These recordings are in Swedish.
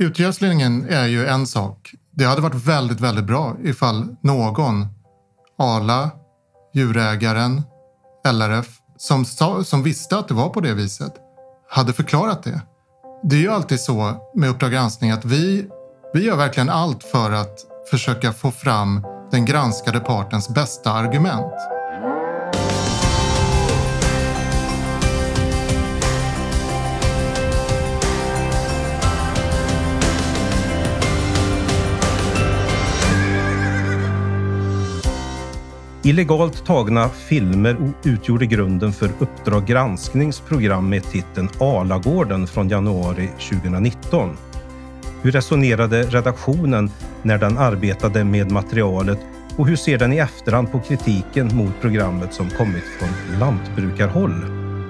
Utgödslingen är ju en sak. Det hade varit väldigt, väldigt bra ifall någon, Arla, djurägaren, LRF, som visste att det var på det viset, hade förklarat det. Det är ju alltid så med Uppdrag granskning att vi gör verkligen allt för att försöka få fram den granskade partens bästa argument. Illegalt tagna filmer utgjorde grunden för Uppdrag gransknings program med titeln Alagården från januari 2019. Hur resonerade redaktionen när den arbetade med materialet och hur ser den i efterhand på kritiken mot programmet som kommit från lantbrukarhåll?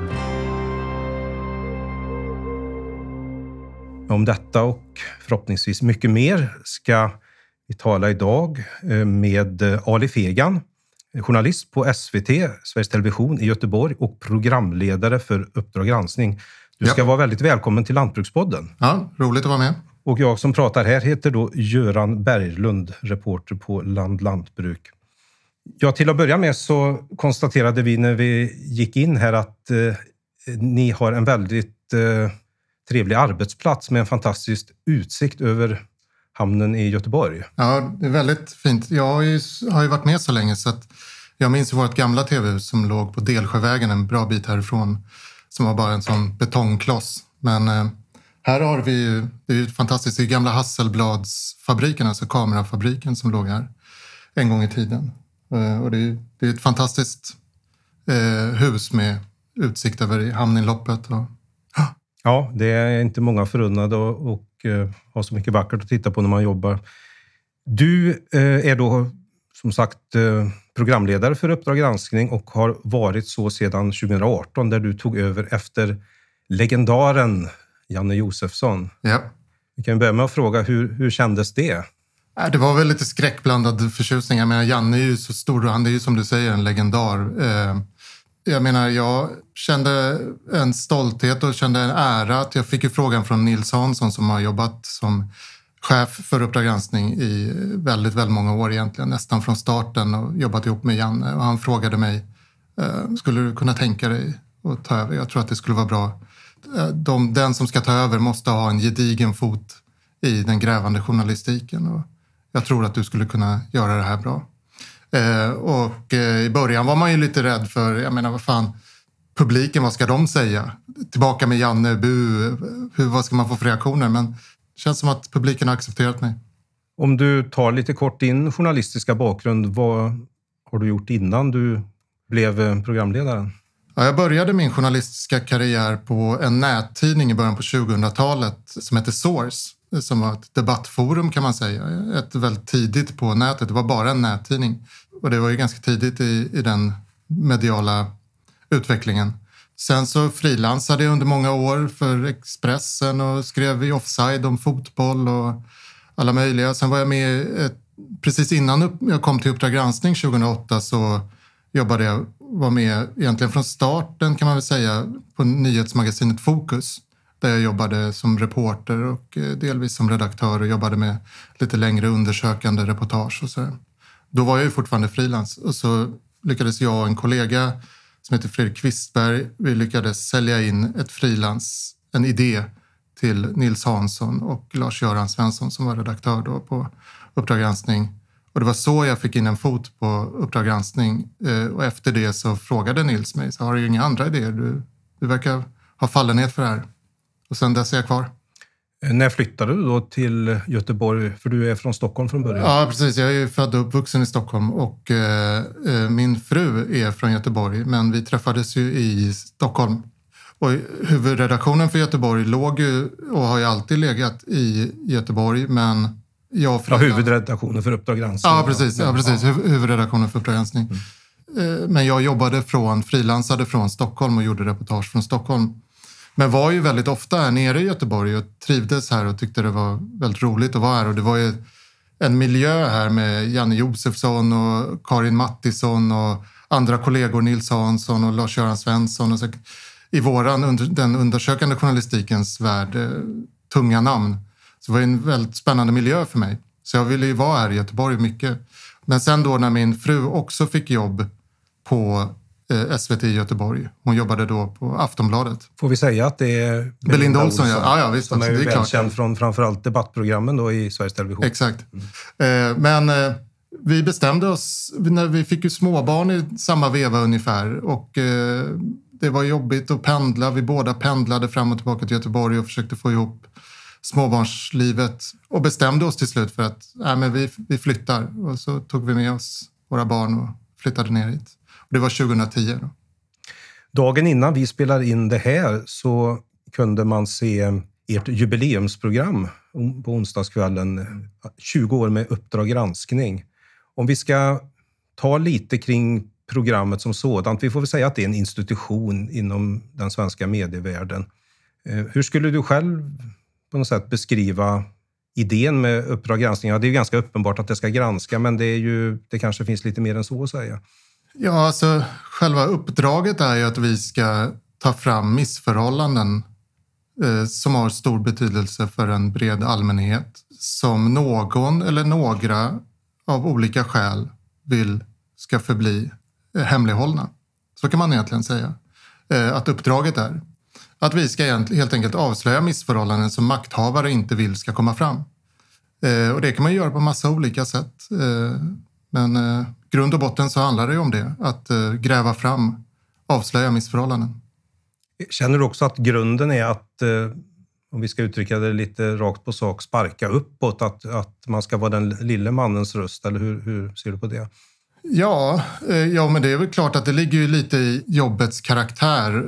Om detta och förhoppningsvis mycket mer ska vi tala idag med Ali Fegan, journalist på SVT, Sveriges Television i Göteborg och programledare för Uppdrag granskning. Du ska vara väldigt välkommen till Lantbrukspodden. Ja, roligt att vara med. Och jag som pratar här heter då Göran Berglund, reporter på Lantbruk. Ja, till att börja med så konstaterade vi när vi gick in här att ni har en väldigt trevlig arbetsplats med en fantastisk utsikt över hamnen i Göteborg. Ja, det är väldigt fint. Jag har ju varit med så länge så att jag minns vårt gamla tv-hus som låg på Delsjövägen en bra bit härifrån, som var bara en sån betongkloss. Men här har vi ju, det är ju fantastiskt, det är gamla Hasselbladsfabriken, alltså kamerafabriken som låg här en gång i tiden. Och det är ett fantastiskt hus med utsikt över hamninloppet. Ja, det är inte många förunnade och har så mycket vackert att titta på när man jobbar. Du är då som sagt programledare för Uppdrag granskning och har varit så sedan 2018 där du tog över efter legendaren Janne Josefsson. Ja. Vi kan börja med att fråga, hur kändes det? Det var väl lite skräckblandad förtjusning. Jag menar, Janne är ju så stor och han är ju som du säger en legendar. Jag menar, jag kände en stolthet och kände en ära att jag fick ju frågan från Nils Hansson som har jobbat som chef för Uppdrag granskning i väldigt, väldigt många år egentligen. Nästan från starten och jobbat ihop med Janne. Och han frågade mig, skulle du kunna tänka dig att ta över? Jag tror att det skulle vara bra. Den som ska ta över måste ha en gedigen fot i den grävande journalistiken. Och jag tror att du skulle kunna göra det här bra. Och i början var man ju lite rädd för, jag menar vad fan, publiken, vad ska de säga? Tillbaka med Janne, vad ska man få för reaktioner? Men det känns som att publiken har accepterat mig. Om du tar lite kort din journalistiska bakgrund, vad har du gjort innan du blev programledaren? Ja, jag började min journalistiska karriär på en nättidning i början på 2000-talet som heter Source. Som var ett debattforum kan man säga. Ett väldigt tidigt på nätet. Det var bara en nättidning. Och det var ju ganska tidigt i den mediala utvecklingen. Sen så frilansade jag under många år för Expressen och skrev i Offside om fotboll och alla möjliga. Sen var jag med precis innan jag kom till Uppdrag granskning 2008 så var med egentligen från starten kan man väl säga på nyhetsmagasinet Fokus. Där jag jobbade som reporter och delvis som redaktör och jobbade med lite längre undersökande reportage och så. Då var jag ju fortfarande frilans och så lyckades jag och en kollega som heter Fredrik Kvistberg, vi lyckades sälja in en idé till Nils Hansson och Lars-Göran Svensson som var redaktör då på Uppdrag granskning. Och det var så jag fick in en fot på Uppdrag granskning och efter det så frågade Nils mig, så har du ju inga andra idéer? Du verkar ha fallenhet för det här. Och sen dess är jag kvar. När flyttade du då till Göteborg? För du är från Stockholm från början. Ja, precis. Jag är ju född och uppvuxen i Stockholm. Och min fru är från Göteborg. Men vi träffades ju i Stockholm. Och huvudredaktionen för Göteborg låg ju och har ju alltid legat i Göteborg. Men huvudredaktionen för Uppdrag granskning. Ja, precis. Huvudredaktionen för Uppdrag granskning. Men jag frilansade från Stockholm och gjorde reportage från Stockholm. Men var ju väldigt ofta här nere i Göteborg och trivdes här och tyckte det var väldigt roligt att vara här. Och det var ju en miljö här med Janne Josefsson och Karin Mattisson och andra kollegor, Nils Hansson och Lars-Göran Svensson. Och så, i den undersökande journalistikens värld, tunga namn. Så det var en väldigt spännande miljö för mig. Så jag ville ju vara här i Göteborg mycket. Men sen då när min fru också fick jobb på SVT i Göteborg. Hon jobbade då på Aftonbladet. Får vi säga att det är Belinda Olsson, ja visst. Som alltså, är det är väl klart. känd från framförallt debattprogrammen då i Sveriges Television. Exakt. Men vi bestämde oss, när vi fick ju småbarn i samma veva ungefär. Och det var jobbigt att pendla. Vi båda pendlade fram och tillbaka till Göteborg och försökte få ihop småbarnslivet. Och bestämde oss till slut för att vi flyttar. Och så tog vi med oss våra barn och flyttade ner hit. Det var 2010 då. Dagen innan vi spelar in det här så kunde man se ert jubileumsprogram på onsdagskvällen. 20 år med Uppdrag granskning. Om vi ska ta lite kring programmet som sådant. Vi får väl säga att det är en institution inom den svenska medievärlden. Hur skulle du själv på något sätt beskriva idén med Uppdrag granskning? Ja, det är ju ganska uppenbart att det ska granska, men det kanske finns lite mer än så att säga. Ja, alltså själva uppdraget är ju att vi ska ta fram missförhållanden som har stor betydelse för en bred allmänhet som någon eller några av olika skäl vill ska förbli hemlighållna. Så kan man egentligen säga att uppdraget är. Att vi ska helt enkelt avslöja missförhållanden som makthavare inte vill ska komma fram. Och det kan man göra på massa olika sätt. Men grund och botten så handlar det ju om det. Att gräva fram, avslöja missförhållanden. Känner du också att grunden är att, om vi ska uttrycka det lite rakt på sak, sparka uppåt? Att man ska vara den lille mannens röst? Eller hur ser du på det? Ja, men det är väl klart att det ligger ju lite i jobbets karaktär.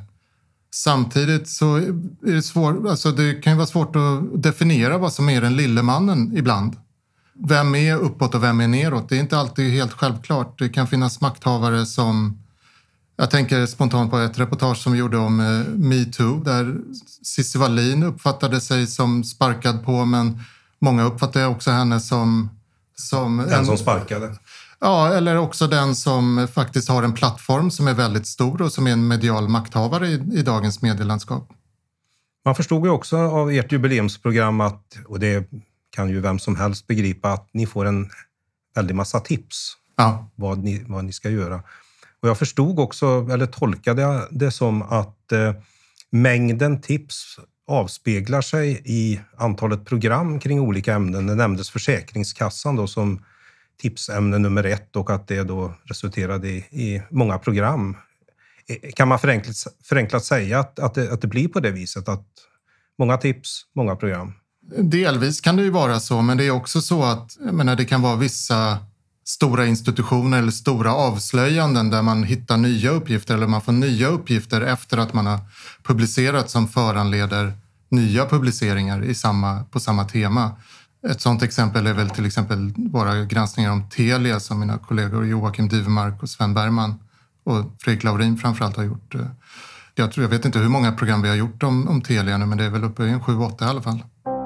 Samtidigt så är det svårt, alltså det kan ju vara svårt att definiera vad som är den lille mannen ibland. Vem är uppåt och vem är neråt? Det är inte alltid helt självklart. Det kan finnas makthavare som... Jag tänker spontant på ett reportage som vi gjorde om MeToo där Cissi Wallin uppfattade sig som sparkad på, men många uppfattade också henne som den som sparkade. Ja, eller också den som faktiskt har en plattform som är väldigt stor och som är en medial makthavare i dagens medielandskap. Man förstod ju också av ert jubileumsprogram att, och det kan ju vem som helst begripa, att ni får en väldig massa tips vad ni ska göra. Och jag förstod också, eller tolkade det som att mängden tips avspeglar sig i antalet program kring olika ämnen. Det nämndes Försäkringskassan då som tipsämne nummer 1 och att det då resulterade i många program. Kan man förenklat säga att det blir på det viset, att många tips, många program? Delvis kan det ju vara så, men det är också så att det kan vara vissa stora institutioner eller stora avslöjanden där man hittar nya uppgifter eller man får nya uppgifter efter att man har publicerat som föranleder nya publiceringar på samma tema. Ett sådant exempel är väl till exempel våra granskningar om Telia som mina kollegor Joakim Dyvemark och Sven Bergman och Fredrik Laurin framförallt har gjort. Jag vet inte hur många program vi har gjort om Telia nu, men det är väl uppe i 7-8 i alla fall.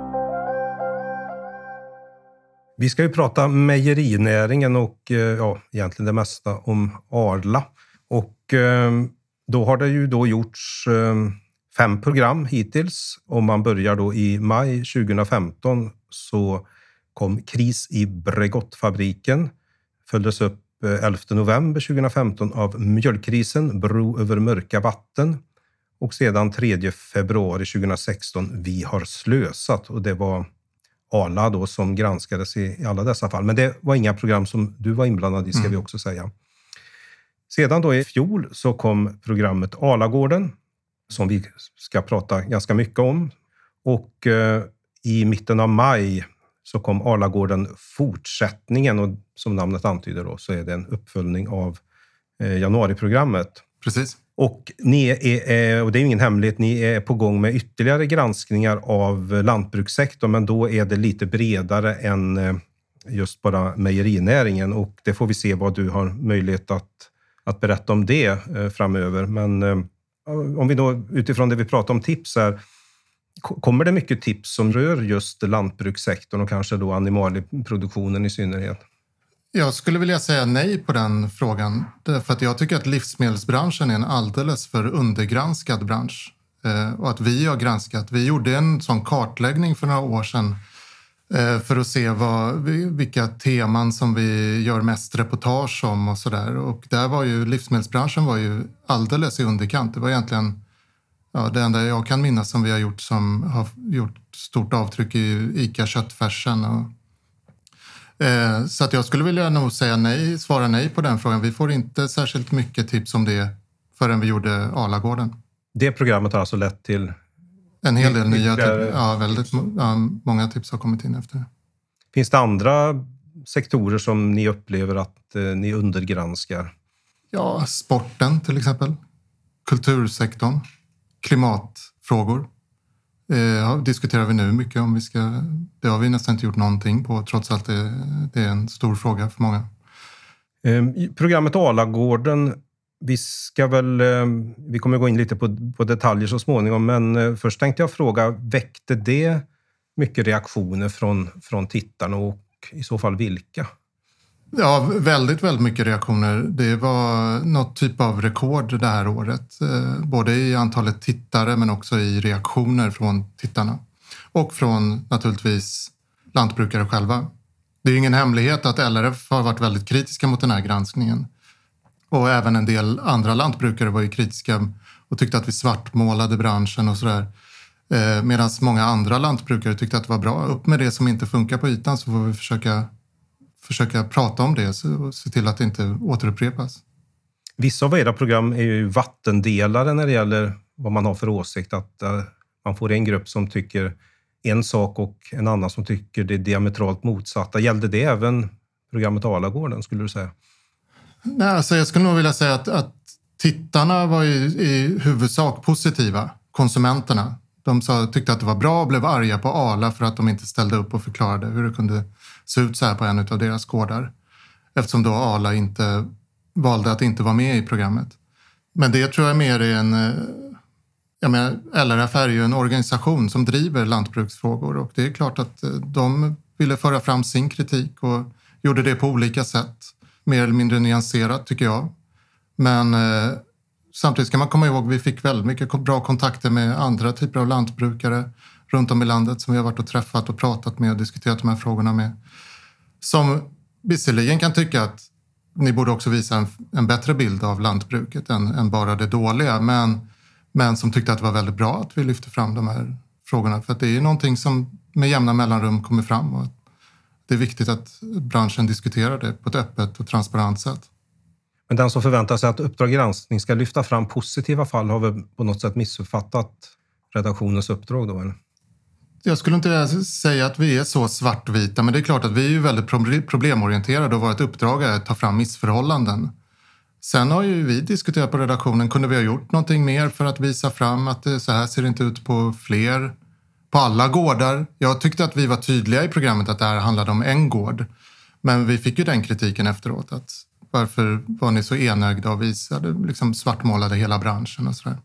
Vi ska ju prata mejerinäringen och egentligen det mesta om Arla. Och då har det ju då gjorts 5 program hittills. Om man börjar då i maj 2015 så kom Kris i Bregottfabriken. Följdes upp 11 november 2015 av Mjölkkrisen, Bro över mörka vatten. Och sedan 3 februari 2016 Vi har slösat. Och det var Arla då som granskades i alla dessa fall. Men det var inga program som du var inblandad i, ska vi också säga. Sedan då i fjol så kom programmet Arlagården som vi ska prata ganska mycket om. Och i mitten av maj så kom Arlagården fortsättningen, och som namnet antyder då så är det en uppföljning av januariprogrammet. Precis. Och ni är, och det är ingen hemlighet, ni är på gång med ytterligare granskningar av lantbrukssektorn, men då är det lite bredare än just bara mejerinäringen, och det får vi se vad du har möjlighet att berätta om det framöver. Men om vi då utifrån det vi pratar om tips här, kommer det mycket tips som rör just lantbrukssektorn och kanske då animalieproduktionen i synnerhet? Jag skulle vilja säga nej på den frågan. För att jag tycker att livsmedelsbranschen är en alldeles för undergranskad bransch. och att vi har granskat. Vi gjorde en sån kartläggning för några år sedan för att se vilka teman som vi gör mest reportage om och sådär. Och där var ju livsmedelsbranschen var ju alldeles i underkant. Det var egentligen det enda jag kan minnas som vi har gjort som har gjort stort avtryck i ICA köttfärsen. Så att jag skulle vilja nog svara nej på den frågan. Vi får inte särskilt mycket tips om det förrän vi gjorde Alagården. Det programmet har alltså lett till en hel del nya tips. Ja, väldigt många tips har kommit in efter det. Finns det andra sektorer som ni upplever att ni undergranskar? Ja, sporten till exempel. Kultursektorn. Klimatfrågor. Diskuterar vi nu mycket om det har vi nästan inte gjort någonting på, trots att det är en stor fråga för många. Programmet Alagården, vi kommer gå in lite på detaljer så småningom, men först tänkte jag fråga, väckte det mycket reaktioner från tittarna och i så fall vilka? Ja, väldigt, väldigt mycket reaktioner. Det var något typ av rekord det här året. Både i antalet tittare men också i reaktioner från tittarna. Och från naturligtvis lantbrukare själva. Det är ingen hemlighet att LRF har varit väldigt kritiska mot den här granskningen. Och även en del andra lantbrukare var ju kritiska och tyckte att vi svartmålade branschen och sådär. Medan många andra lantbrukare tyckte att det var bra. Upp med det som inte funkar på ytan, så får vi försöka prata om det och se till att det inte återupprepas. Vissa av era program är ju vattendelare när det gäller vad man har för åsikt. Att man får en grupp som tycker en sak och en annan som tycker det är diametralt motsatta. Gällde det även programmet Alagården, skulle du säga? Nej, alltså jag skulle nog vilja säga att tittarna var i huvudsak positiva. Konsumenterna. De tyckte att det var bra och blev arga på Arla för att de inte ställde upp och förklarade hur det kunde se ut så här på en av deras gårdar. Eftersom då Arla valde att inte vara med i programmet. Men det tror jag mer är LRF är ju en organisation som driver lantbruksfrågor, och det är klart att de ville föra fram sin kritik och gjorde det på olika sätt. Mer eller mindre nyanserat tycker jag. Men samtidigt ska man komma ihåg att vi fick väldigt mycket bra kontakter med andra typer av lantbrukare runt om i landet som vi har varit och träffat och pratat med och diskuterat de här frågorna med. Som visserligen kan tycka att ni borde också visa en bättre bild av lantbruket än bara det dåliga. Men som tyckte att det var väldigt bra att vi lyfter fram de här frågorna. För att det är någonting som med jämna mellanrum kommer fram. Och det är viktigt att branschen diskuterar det på ett öppet och transparent sätt. Men den som förväntar sig att Uppdrag granskning ska lyfta fram positiva fall har väl på något sätt missuppfattat redaktionens uppdrag då, eller? Jag skulle inte säga att vi är så svartvita, men det är klart att vi är ju väldigt problemorienterade och vårt uppdrag är att ta fram missförhållanden. Sen har ju vi diskuterat på redaktionen, kunde vi ha gjort någonting mer för att visa fram att det så här ser det inte ut på alla gårdar. Jag tyckte att vi var tydliga i programmet att det här handlade om en gård. Men vi fick ju den kritiken efteråt, att varför var ni så enögda och visade, liksom svartmålade hela branschen och sådär.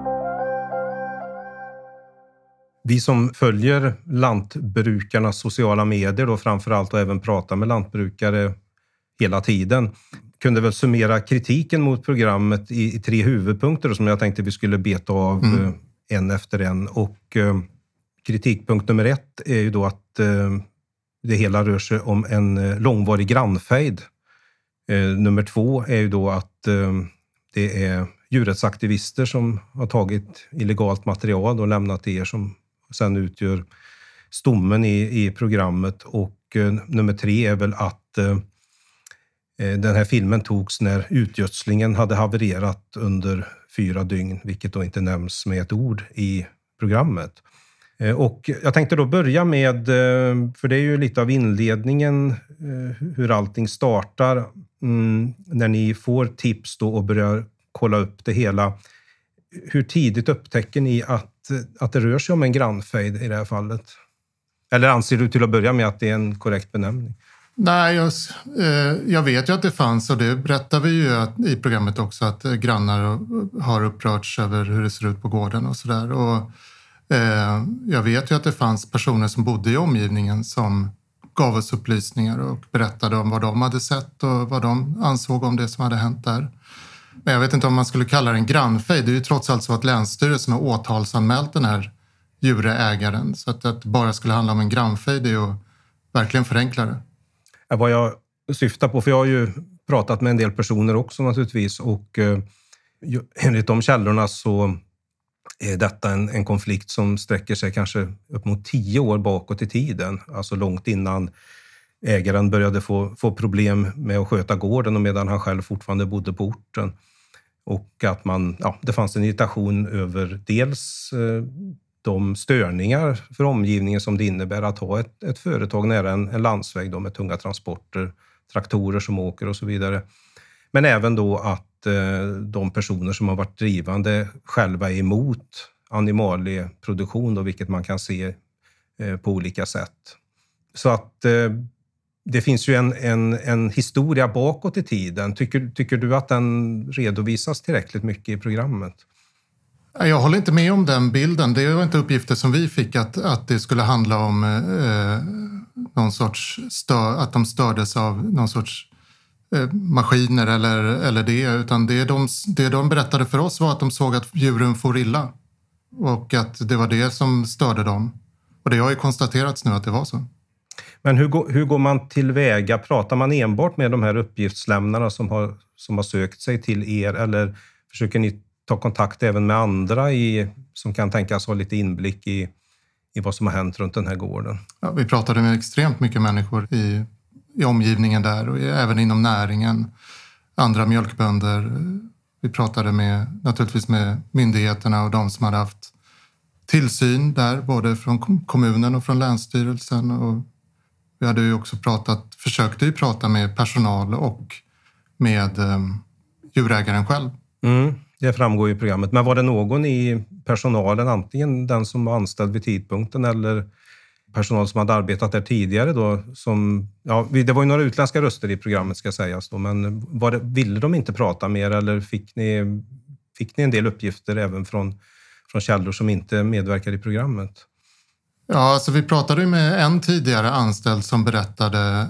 Vi som följer lantbrukarnas sociala medier då framförallt och även pratar med lantbrukare hela tiden kunde väl summera kritiken mot programmet i 3 huvudpunkter som jag tänkte vi skulle beta av en efter en. Och kritikpunkt nummer 1 är ju då att det hela rör sig om en långvarig grannfejd. Nummer 2 är ju då att det är djurrättsaktivister som har tagit illegalt material och lämnat er som sen utgör stommen i programmet. Och nummer 3 är väl att den här filmen togs när utgödslingen hade havererat under 4 dygn, vilket då inte nämns med ett ord i programmet. Och jag tänkte då börja med, för det är ju lite av inledningen hur allting startar, när ni får tips då och börjar kolla upp det hela. Hur tidigt upptäcker ni att det rör sig om en grannfejd i det här fallet? Eller anser du till att börja med att det är en korrekt benämning? Nej, jag vet ju att det fanns, och det berättar vi ju i programmet också, att grannar har upprörts över hur det ser ut på gården och sådär. Och jag vet ju att det fanns personer som bodde i omgivningen som gav oss upplysningar och berättade om vad de hade sett och vad de ansåg om det som hade hänt där. Men jag vet inte om man skulle kalla det en grannfejd. Det är ju trots allt så att Länsstyrelsen har åtalsanmält den här djurägaren. Så att det bara skulle handla om en grannfejd är ju verkligen förenkla det. Vad jag syftar på, för jag har ju pratat med en del personer också naturligtvis, och enligt de källorna så är detta en konflikt som sträcker sig kanske upp mot 10 år bakåt i tiden. Alltså långt innan ägaren började få problem med att sköta gården och medan han själv fortfarande bodde på orten. Och att det fanns en irritation över dels de störningar för omgivningen som det innebär att ha ett företag nära en landsväg då med tunga transporter, traktorer som åker och så vidare. Men även då att de personer som har varit drivande själva är emot animalieproduktion då, vilket man kan se på olika sätt. Så att det finns ju en historia bakåt i tiden. Tycker du att den redovisas tillräckligt mycket i programmet? Jag håller inte med om den bilden. Det var inte uppgifter som vi fick att det skulle handla om någon sorts att de stördes av någon sorts maskiner eller det. Utan det de berättade för oss var att de såg att djuren får illa. Och att det var det som störde dem. Och det har ju konstaterats nu att det var så. Men hur går man tillväga? Pratar man enbart med de här uppgiftslämnarna som har sökt sig till er, eller försöker ni ta kontakt även med andra som kan tänkas ha lite inblick i vad som har hänt runt den här gården? Ja, vi pratade med extremt mycket människor i omgivningen där och även inom näringen, andra mjölkbönder. Vi pratade naturligtvis med myndigheterna och de som hade haft tillsyn där, både från kommunen och från Länsstyrelsen. Och vi hade ju också försökte prata med personal och med djurägaren själv. Det framgår ju i programmet. Men var det någon i personalen, antingen den som var anställd vid tidpunkten eller personal som hade arbetat där tidigare då, det var ju några utländska röster i programmet ska sägas då, men ville de inte prata mer, eller fick ni en del uppgifter även från källor som inte medverkar i programmet? Ja, alltså vi pratade med en tidigare anställd som berättade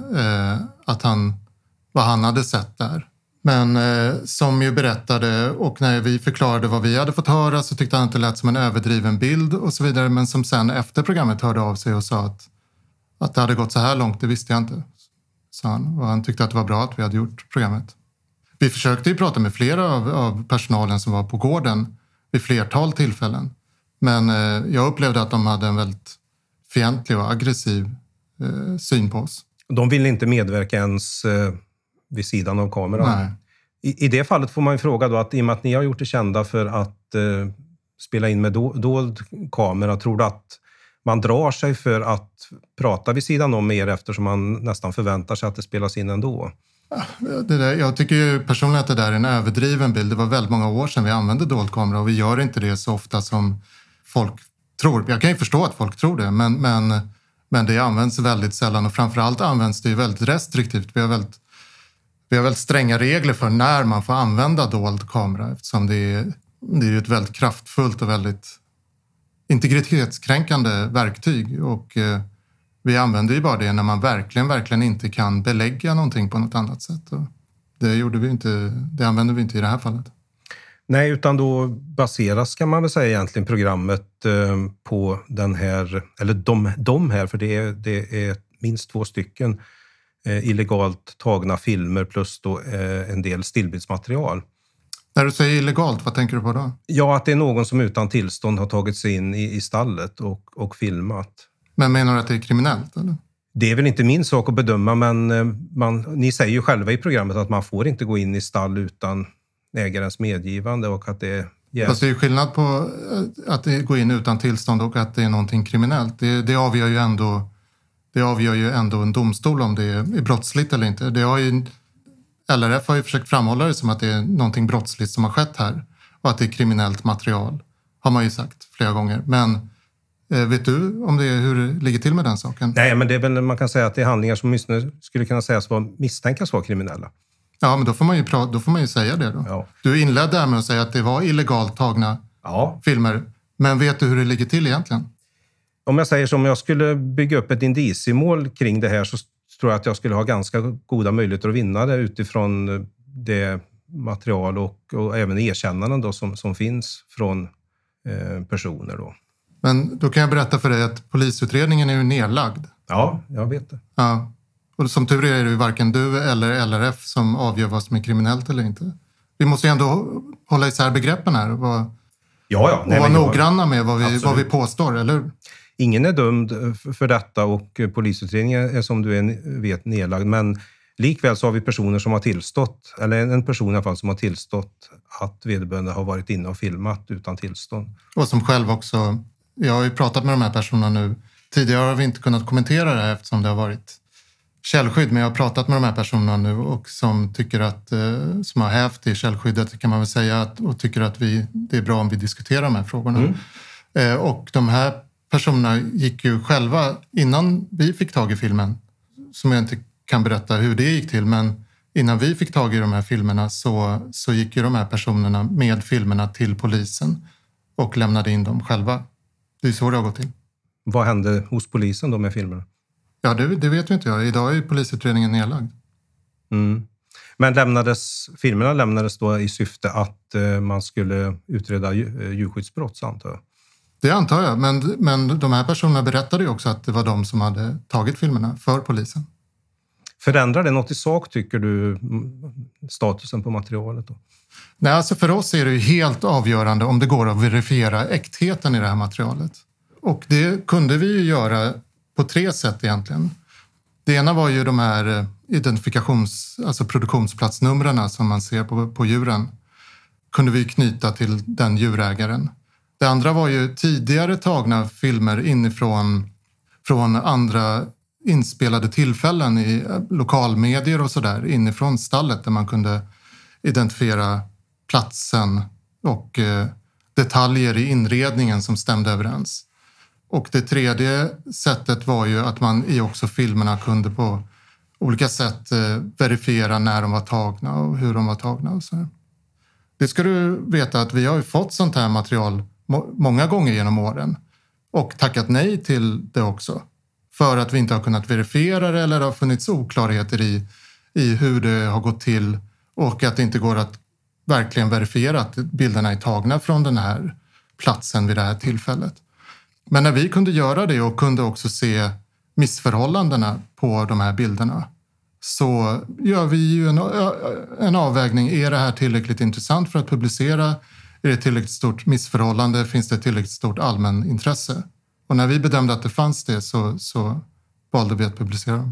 vad han hade sett där. Men som ju berättade, och när vi förklarade vad vi hade fått höra så tyckte han att det lät som en överdriven bild och så vidare. Men som sen efter programmet hörde av sig och sa att det hade gått så här långt, det visste jag inte. Sa han. Och han tyckte att det var bra att vi hade gjort programmet. Vi försökte ju prata med flera av personalen som var på gården vid flertal tillfällen. Men jag upplevde att de hade en väldigt fientlig och aggressiv syn på oss. De ville inte medverka ens vid sidan av kameran. Nej. I det fallet får man ju fråga då, att i och med att ni har gjort det kända för att spela in med dold kamera, tror du att man drar sig för att prata vid sidan om er eftersom man nästan förväntar sig att det spelas in ändå? Jag tycker ju personligen att det där är en överdriven bild. Det var väldigt många år sedan vi använde dold kamera och vi gör inte det så ofta som folk tror. Jag kan ju förstå att folk tror det, men det används väldigt sällan och framförallt används det ju väldigt restriktivt. Vi har väldigt stränga regler för när man får använda dold kamera eftersom det är ett väldigt kraftfullt och väldigt integritetskränkande verktyg och vi använder ju bara det när man verkligen inte kan belägga någonting på något annat sätt. Och det använder vi inte i det här fallet. Nej, utan då baseras, kan man väl säga egentligen, programmet på den här, eller de här, för det är minst 2 stycken illegalt tagna filmer plus då en del stillbildsmaterial. När du säger illegalt, vad tänker du på då? Ja, att det är någon som utan tillstånd har tagit sig in i stallet och filmat. Men menar du att det är kriminellt, eller? Det är väl inte min sak att bedöma, men ni säger ju själva i programmet att man får inte gå in i stall utan ägarens medgivande och att det är... Fast det är ju skillnad på att det går in utan tillstånd och att det är någonting kriminellt. Det avgör ju ändå en domstol om det är brottsligt eller inte. LRF har ju försökt framhålla det som att det är någonting brottsligt som har skett här och att det är kriminellt material, har man ju sagt flera gånger. Men vet du om hur det ligger till med den saken? Nej, men det är väl, man kan säga att det är handlingar som åtminstone skulle kunna sägas misstänkas vara kriminella. Ja, men då får man ju säga det då. Ja. Du inledde där med att säga att det var illegalt tagna filmer. Men vet du hur det ligger till egentligen? Om jag säger som jag skulle bygga upp ett indiciemål kring det här så tror jag att jag skulle ha ganska goda möjligheter att vinna det utifrån det material och även erkännanden då som finns från personer då. Men då kan jag berätta för dig att polisutredningen är ju nedlagd. Ja, jag vet det. Ja. Och som tur är det ju varken du eller LRF som avgör vad som är kriminellt eller inte. Vi måste ju ändå hålla isär begreppen här och vara noggranna med vad vi påstår, eller? Ingen är dömd för detta och polisutredningen är som du vet nedlagd. Men likväl så har vi personer som har tillstått, eller en person i alla fall som har tillstått att vederbörande har varit inne och filmat utan tillstånd. Och som själv också, jag har ju pratat med de här personerna nu. Tidigare har vi inte kunnat kommentera det här eftersom det har varit källskydd, men jag har pratat med de här personerna nu och som tycker att, som har hävt i källskyddet kan man väl säga, och tycker att det är bra om vi diskuterar de här frågorna. Och de här personerna gick ju själva, innan vi fick tag i filmen, som jag inte kan berätta hur det gick till, men innan vi fick tag i de här filmerna så gick ju de här personerna med filmerna till polisen och lämnade in dem själva. Det är så det har gått till. Vad hände hos polisen då med filmerna? Ja, det vet ju inte jag. Idag är ju polisutredningen nedlagd. Men filmerna lämnades då i syfte att man skulle utreda djurskyddsbrott, antar jag? Det antar jag, men de här personerna berättade ju också att det var de som hade tagit filmerna för polisen. Förändrar det något i sak, tycker du, statusen på materialet då? Nej, alltså för oss är det ju helt avgörande om det går att verifiera äktheten i det här materialet. Och det kunde vi ju göra på 3 sätt egentligen. Det ena var ju de här alltså produktionsplatsnumren som man ser på djuren. Kunde vi knyta till den djurägaren. Det andra var ju tidigare tagna filmer från andra inspelade tillfällen i lokalmedier och sådär inifrån stallet där man kunde identifiera platsen och detaljer i inredningen som stämde överens. Och det tredje sättet var ju att man i också filmerna kunde på olika sätt verifiera när de var tagna och hur de var tagna och så här. Det ska du veta att vi har ju fått sånt här material många gånger genom åren och tackat nej till det också. För att vi inte har kunnat verifiera det eller har funnits oklarheter i hur det har gått till och att det inte går att verkligen verifiera att bilderna är tagna från den här platsen vid det här tillfället. Men när vi kunde göra det och kunde också se missförhållandena på de här bilderna så gör vi ju en avvägning. Är det här tillräckligt intressant för att publicera? Är det tillräckligt stort missförhållande? Finns det tillräckligt stort allmänintresse? Och när vi bedömde att det fanns det så valde vi att publicera dem.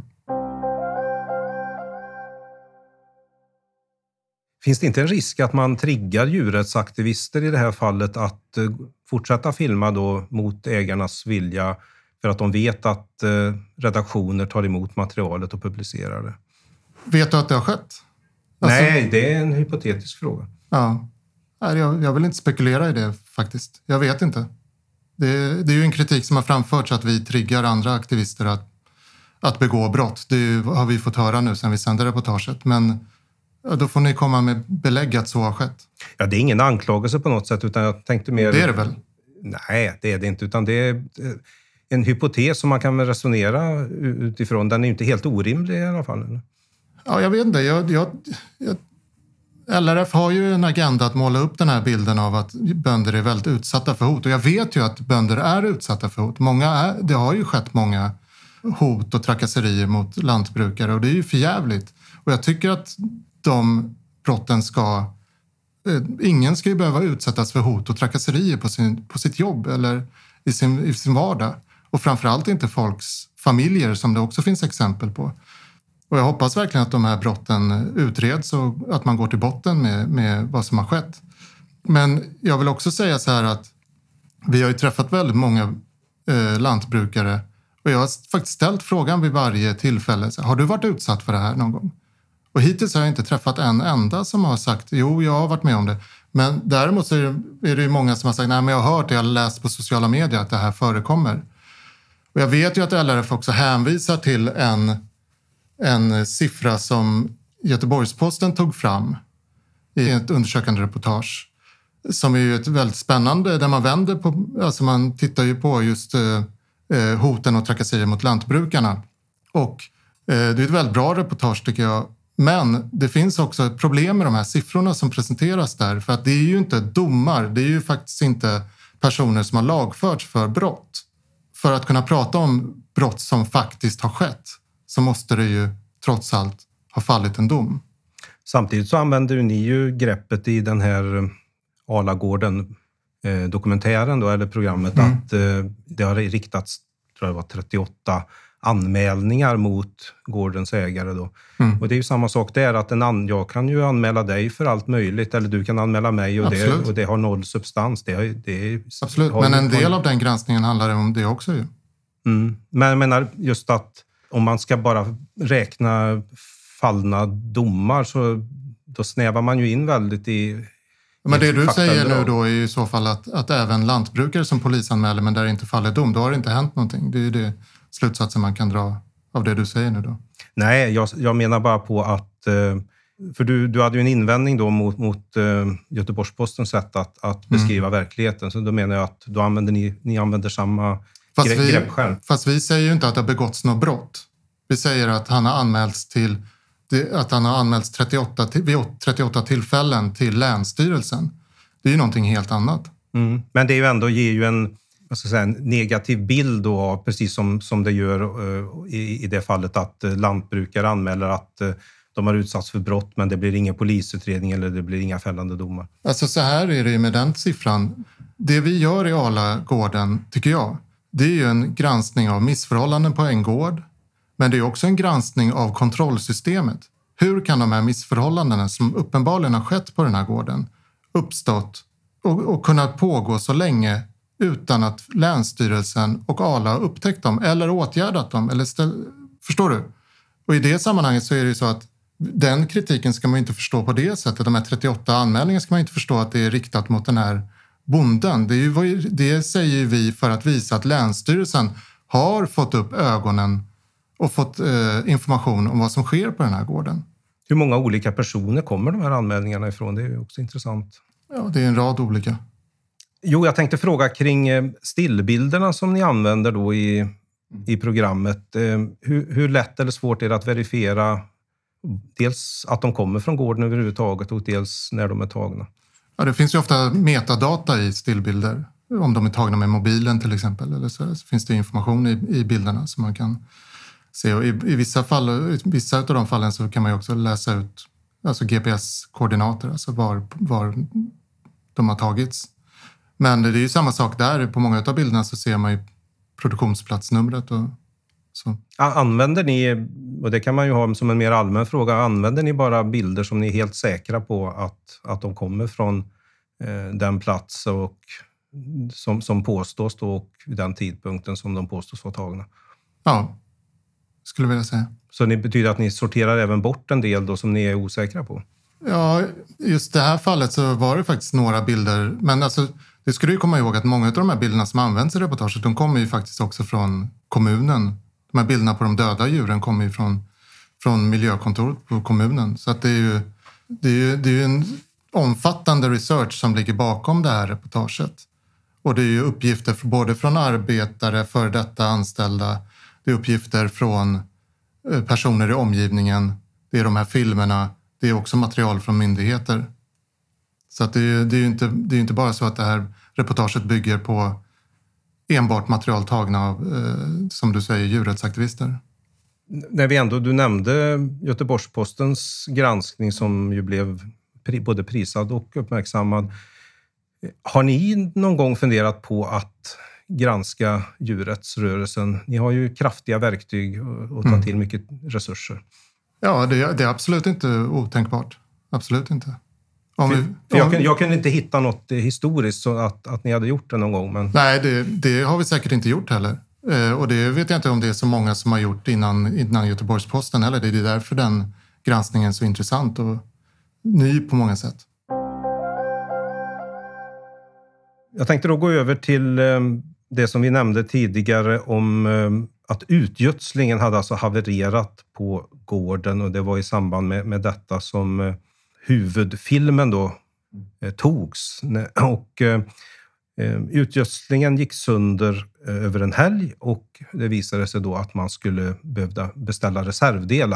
Finns det inte en risk att man triggar djurrättsaktivister i det här fallet att fortsätta filma då mot ägarnas vilja för att de vet att redaktioner tar emot materialet och publicerar det? Vet du att det har skett? Nej, det är en hypotetisk fråga. Ja, jag vill inte spekulera i det faktiskt. Jag vet inte. Det är ju en kritik som har framförts att vi triggar andra aktivister att begå brott. Det har vi fått höra nu sedan vi sände reportaget. Men då får ni komma med belägg att så har skett. Ja, det är ingen anklagelse på något sätt, utan jag tänkte mer... Det är det väl? Nej, det är det inte, utan det är en hypotes som man kan resonera utifrån. Den är ju inte helt orimlig i alla fall. Eller? Ja, jag vet inte. LRF har ju en agenda att måla upp den här bilden av att bönder är väldigt utsatta för hot. Och jag vet ju att bönder är utsatta för hot. Det har ju skett många hot och trakasserier mot lantbrukare och det är ju förjävligt. Och jag tycker att de brotten ingen ska ju behöva utsättas för hot och trakasserier på sitt jobb eller i sin vardag. Och framförallt inte folks familjer som det också finns exempel på. Och jag hoppas verkligen att de här brotten utreds och att man går till botten med vad som har skett. Men jag vill också säga så här att vi har ju träffat väldigt många lantbrukare och jag har faktiskt ställt frågan vid varje tillfälle. Har du varit utsatt för det här någon gång? Och hittills har jag inte träffat en enda som har sagt jo, jag har varit med om det. Men däremot så är det ju många som har sagt nej, men jag har hört det, jag har läst på sociala medier att det här förekommer. Och jag vet ju att LRF också hänvisar till en siffra som Göteborgs-Posten tog fram i ett undersökande reportage som är ju ett väldigt spännande där man vänder på, alltså man tittar ju på just hoten och trakasserier mot lantbrukarna. Och det är ett väldigt bra reportage tycker jag Men det finns också ett problem med de här siffrorna som presenteras där. För att det är ju inte domar, det är ju faktiskt inte personer som har lagförts för brott. För att kunna prata om brott som faktiskt har skett så måste det ju trots allt ha fallit en dom. Samtidigt så använder ni ju greppet i den här Alagården dokumentären då, eller programmet, att det har riktats, tror jag det var 38 anmälningar mot gårdens ägare då. Och det är ju samma sak där, att jag kan ju anmäla dig för allt möjligt, eller du kan anmäla mig och det har noll substans. Absolut, men en del av den granskningen handlar om det också ju. Men jag menar just att om man ska bara räkna fallna domar så då snävar man ju in väldigt i... Men det du säger nu då är i så fall att även lantbrukare som polisanmäler men där det inte faller dom, då har det inte hänt någonting. Det är ju det slutsatsen man kan dra av det du säger nu då. Nej, jag menar bara på att... För du hade ju en invändning då mot Göteborgs-Postens sätt att beskriva verkligheten. Så då menar jag att då ni använder samma greppskärm. Fast vi säger ju inte att det har begåtts något brott. Vi säger att han har anmälts vid 38 tillfällen till Länsstyrelsen. Det är ju någonting helt annat. Men det är ju ändå, ger ju en negativ bild då, precis som det gör i det fallet att lantbrukare anmäler att de har utsatts för brott men det blir ingen polisutredning eller det blir inga fällande domar. Alltså så här är det ju med den siffran. Det vi gör i Alagården, tycker jag, det är ju en granskning av missförhållanden på en gård. Men det är också en granskning av kontrollsystemet. Hur kan de här missförhållandena som uppenbarligen har skett på den här gården uppstått och kunnat pågå så länge utan att Länsstyrelsen och ALA har upptäckt dem eller åtgärdat dem? Förstår du? Och i det sammanhanget så är det ju så att den kritiken ska man inte förstå på det sättet. De här 38 anmälningarna ska man inte förstå att det är riktat mot den här bonden. Det säger vi för att visa att Länsstyrelsen har fått upp ögonen och fått information om vad som sker på den här gården. Hur många olika personer kommer de här anmälningarna ifrån? Det är ju också intressant. Ja, det är en rad olika. Jo, jag tänkte fråga kring stillbilderna som ni använder då i programmet. Hur lätt eller svårt är det att verifiera dels att de kommer från gården överhuvudtaget och dels när de är tagna? Ja, det finns ju ofta metadata i stillbilder. Om de är tagna med mobilen till exempel. Eller så finns det information i bilderna som man kan se. Och i vissa av de fallen så kan man ju också läsa ut alltså GPS-koordinater, alltså var de har tagits. Men det är ju samma sak där. På många av bilderna så ser man ju produktionsplatsnumret och så. Använder ni, och det kan man ju ha som en mer allmän fråga, använder ni bara bilder som ni är helt säkra på att de kommer från den plats och som påstås då och den tidpunkten som de påstås vara tagna? Ja, skulle vilja säga. Så det betyder att ni sorterar även bort en del då som ni är osäkra på? Ja, just det här fallet så var det faktiskt några bilder. Men alltså, det skulle ju komma ihåg att många av de här bilderna som används i reportaget, de kommer ju faktiskt också från kommunen. De här bilderna på de döda djuren kommer ju från miljökontoret på kommunen. Så att det är ju en omfattande research som ligger bakom det här reportaget. Och det är ju uppgifter både från arbetare, för detta anställda. Det är uppgifter från personer i omgivningen. Det är de här filmerna. Det är också material från myndigheter. Så att det är ju inte bara så att det här reportaget bygger på enbart material tagna av, som du säger, djurrättsaktivister. När du nämnde Göteborgs-Postens granskning som ju blev både prisad och uppmärksammad. Har ni någon gång funderat på att granska djurrättsrörelsen? Ni har ju kraftiga verktyg och tar till mycket resurser. Ja, det är absolut inte otänkbart. Absolut inte. Jag kunde inte hitta något historiskt så att ni hade gjort det någon gång. Men... Nej, det har vi säkert inte gjort heller. Och det vet jag inte om det är så många som har gjort innan Göteborgs-Posten heller. Det är därför den granskningen är så intressant och ny på många sätt. Jag tänkte då gå över till det som vi nämnde tidigare om att utgödslingen hade alltså havererat på gården och det var i samband med detta som huvudfilmen då togs. Och utgödslingen gick sönder över en helg och det visade sig då att man skulle behövda beställa reservdelar.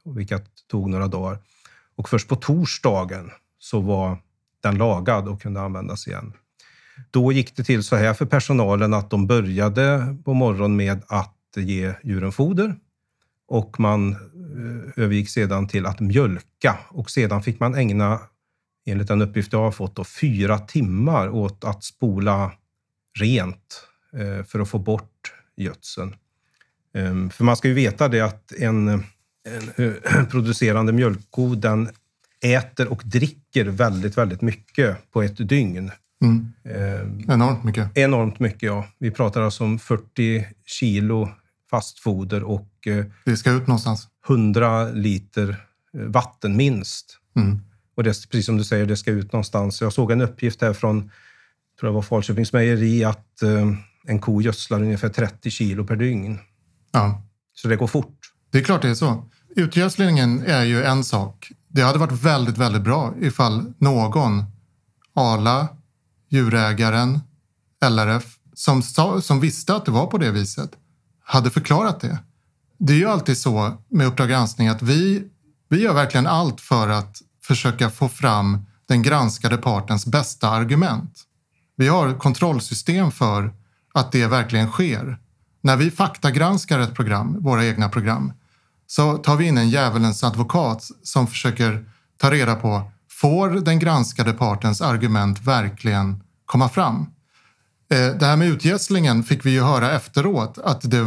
vilket tog några dagar. Och först på torsdagen så var den lagad och kunde användas igen. Då gick det till så här för personalen att de började på morgonen med att ge djuren foder. Och man övergick sedan till att mjölka. Och sedan fick man ägna, enligt den uppgift jag har fått, då, 4 timmar åt att spola rent för att få bort gödseln. För man ska ju veta det att en producerande mjölkko, den äter och dricker väldigt, väldigt mycket på ett dygn. Enormt mycket. Enormt mycket, ja. Vi pratar alltså om 40 kilo fastfoder och det ska ut någonstans. 100 liter vatten minst. Och det, precis som du säger, det ska ut någonstans. Jag såg en uppgift här från, tror jag var Falköpings mejeri, att en ko gödslar ungefär 30 kilo per dygn. Ja. Så det går fort. Det är klart det är så. Utgödslingen är ju en sak. Det hade varit väldigt, väldigt bra ifall någon, Arla, djurägaren, LRF, som visste att det var på det viset, hade förklarat det. Det är ju alltid så med Uppdrag granskning att vi gör verkligen allt för att försöka få fram den granskade partens bästa argument. Vi har kontrollsystem för att det verkligen sker. När vi faktagranskar ett program, våra egna program, så tar vi in en djävulens advokat som försöker ta reda på, får den granskade partens argument verkligen komma fram? Det här med utgödslingen fick vi ju höra efteråt att det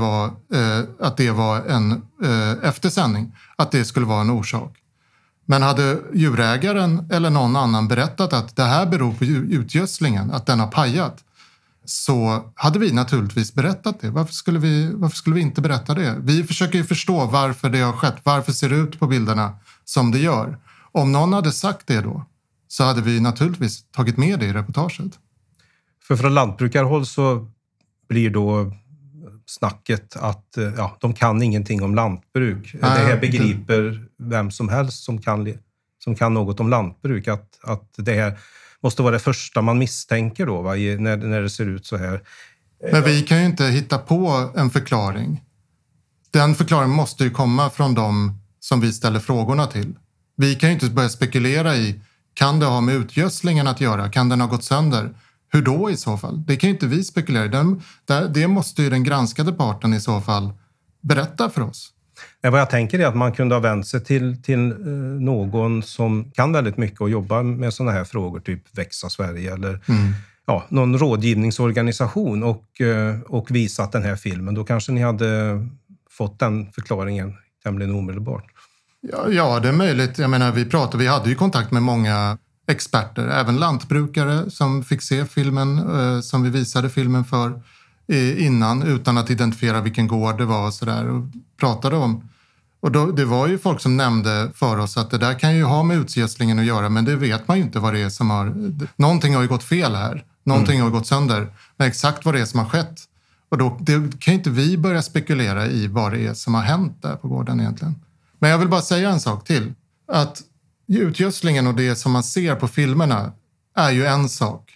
var en eftersändning, att det skulle vara en orsak. Men hade djurägaren eller någon annan berättat att det här beror på utgödslingen, att den har pajat, så hade vi naturligtvis berättat det. Varför skulle vi inte berätta det? Vi försöker ju förstå varför det har skett. Varför ser det ut på bilderna som det gör? Om någon hade sagt det då, så hade vi naturligtvis tagit med det i reportaget. För från lantbrukarhåll så blir då snacket att de kan ingenting om lantbruk. Det här begriper vem som helst som kan något om lantbruk. Att det här måste vara det första man misstänker då, va? När det ser ut så här. Men vi kan ju inte hitta på en förklaring. Den förklaringen måste ju komma från dem som vi ställer frågorna till. Vi kan ju inte börja spekulera i, kan det ha med utgödslingen att göra? Kan den ha gått sönder? Hur då i så fall? Det kan ju inte vi spekulera i. Det måste ju den granskade parten i så fall berätta för oss. Vad jag tänker är att man kunde ha vänt sig till någon som kan väldigt mycket och jobbar med sådana här frågor, typ Växa Sverige eller någon rådgivningsorganisation och visat den här filmen. Då kanske ni hade fått den förklaringen tämligen omedelbart. Ja, det är möjligt. Jag menar, vi hade ju kontakt med många experter, även lantbrukare som fick se filmen, som vi visade filmen för innan, utan att identifiera vilken gård det var och sådär, och pratade om. Och då, det var ju folk som nämnde för oss att det där kan ju ha med utgödslingen att göra, men det vet man ju inte vad det är som har... Någonting har ju gått fel här. Någonting har gått sönder. Men exakt vad det är som har skett. Och då kan inte vi börja spekulera i vad det är som har hänt där på gården egentligen. Men jag vill bara säga en sak till. Att utgödslingen och det som man ser på filmerna är ju en sak.